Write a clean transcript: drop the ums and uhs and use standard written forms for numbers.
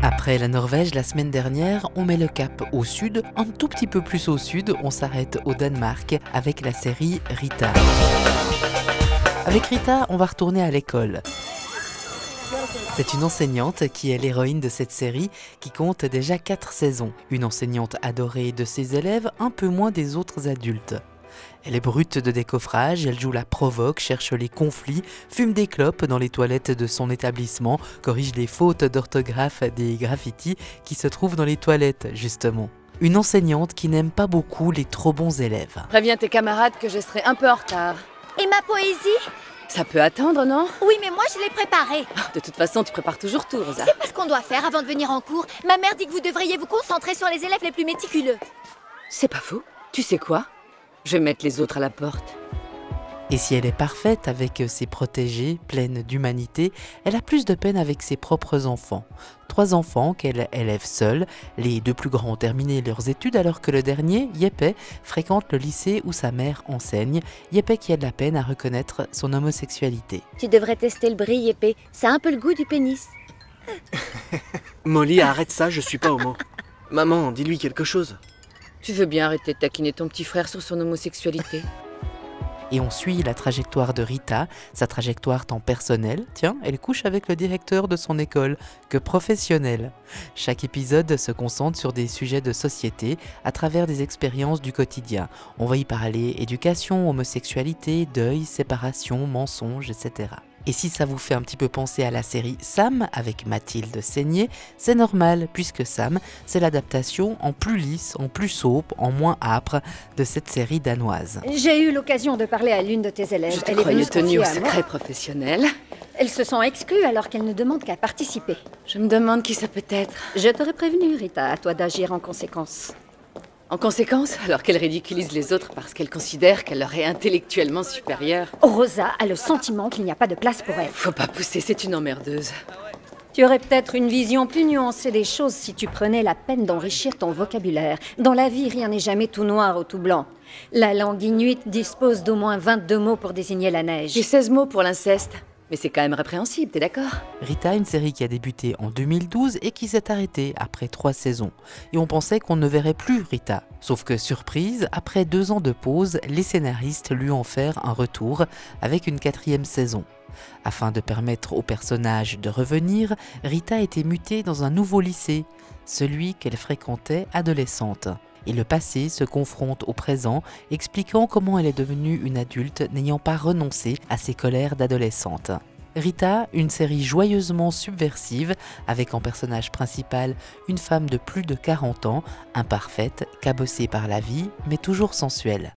Après la Norvège la semaine dernière, on met le cap au sud, un tout petit peu plus au sud, on s'arrête au Danemark avec la série Rita. Avec Rita, on va retourner à l'école. C'est une enseignante qui est l'héroïne de cette série qui compte déjà 4 saisons. Une enseignante adorée de ses élèves, un peu moins des autres adultes. Elle est brute de décoffrage, elle joue la provoque, cherche les conflits, fume des clopes dans les toilettes de son établissement, corrige les fautes d'orthographe des graffitis qui se trouvent dans les toilettes, justement. Une enseignante qui n'aime pas beaucoup les trop bons élèves. Préviens tes camarades que je serai un peu en retard. Et ma poésie? Ça peut attendre, non? Oui, mais moi je l'ai préparée. De toute façon, tu prépares toujours tout, Rosa. C'est pas ce qu'on doit faire avant de venir en cours. Ma mère dit que vous devriez vous concentrer sur les élèves les plus méticuleux. C'est pas faux. Tu sais quoi? Je vais mettre les autres à la porte. Et si elle est parfaite avec ses protégés, pleine d'humanité, elle a plus de peine avec ses propres enfants. 3 enfants qu'elle élève seule. Les 2 plus grands ont terminé leurs études alors que le dernier, Jeppe, fréquente le lycée où sa mère enseigne. Jeppe qui a de la peine à reconnaître son homosexualité. Tu devrais tester le bris, épais. Ça a un peu le goût du pénis. Molly, arrête ça, je suis pas homo. Maman, dis-lui quelque chose. Tu veux bien arrêter de taquiner ton petit frère sur son homosexualité? Et on suit la trajectoire de Rita, sa trajectoire tant personnelle, tiens, elle couche avec le directeur de son école, que professionnelle. Chaque épisode se concentre sur des sujets de société à travers des expériences du quotidien. On va y parler éducation, homosexualité, deuil, séparation, mensonges, etc. Et si ça vous fait un petit peu penser à la série Sam avec Mathilde Seigné, c'est normal puisque Sam, c'est l'adaptation en plus lisse, en plus soap, en moins âpre de cette série danoise. J'ai eu l'occasion de parler à l'une de tes élèves. Je te Elle est venue croyais se tenue au confier à moi. secret professionnel. Elles se sont exclues alors qu'elles ne demandent qu'à participer. Je me demande qui ça peut être. Je t'aurais prévenu, Rita, à toi d'agir en conséquence. En conséquence, alors qu'elle ridiculise les autres parce qu'elle considère qu'elle leur est intellectuellement supérieure. Rosa a le sentiment qu'il n'y a pas de place pour elle. Faut pas pousser, c'est une emmerdeuse. Tu aurais peut-être une vision plus nuancée des choses si tu prenais la peine d'enrichir ton vocabulaire. Dans la vie, rien n'est jamais tout noir ou tout blanc. La langue inuite dispose d'au moins 22 mots pour désigner la neige. J'ai 16 mots pour l'inceste. Mais c'est quand même répréhensible, t'es d'accord? Rita, une série qui a débuté en 2012 et qui s'est arrêtée après 3 saisons. Et on pensait qu'on ne verrait plus Rita. Sauf que, surprise, après 2 ans de pause, les scénaristes lui ont fait un retour avec une 4e saison. Afin de permettre au personnage de revenir, Rita a été mutée dans un nouveau lycée, celui qu'elle fréquentait adolescente. Et le passé se confronte au présent, expliquant comment elle est devenue une adulte n'ayant pas renoncé à ses colères d'adolescente. Rita, une série joyeusement subversive, avec en personnage principal une femme de plus de 40 ans, imparfaite, cabossée par la vie, mais toujours sensuelle.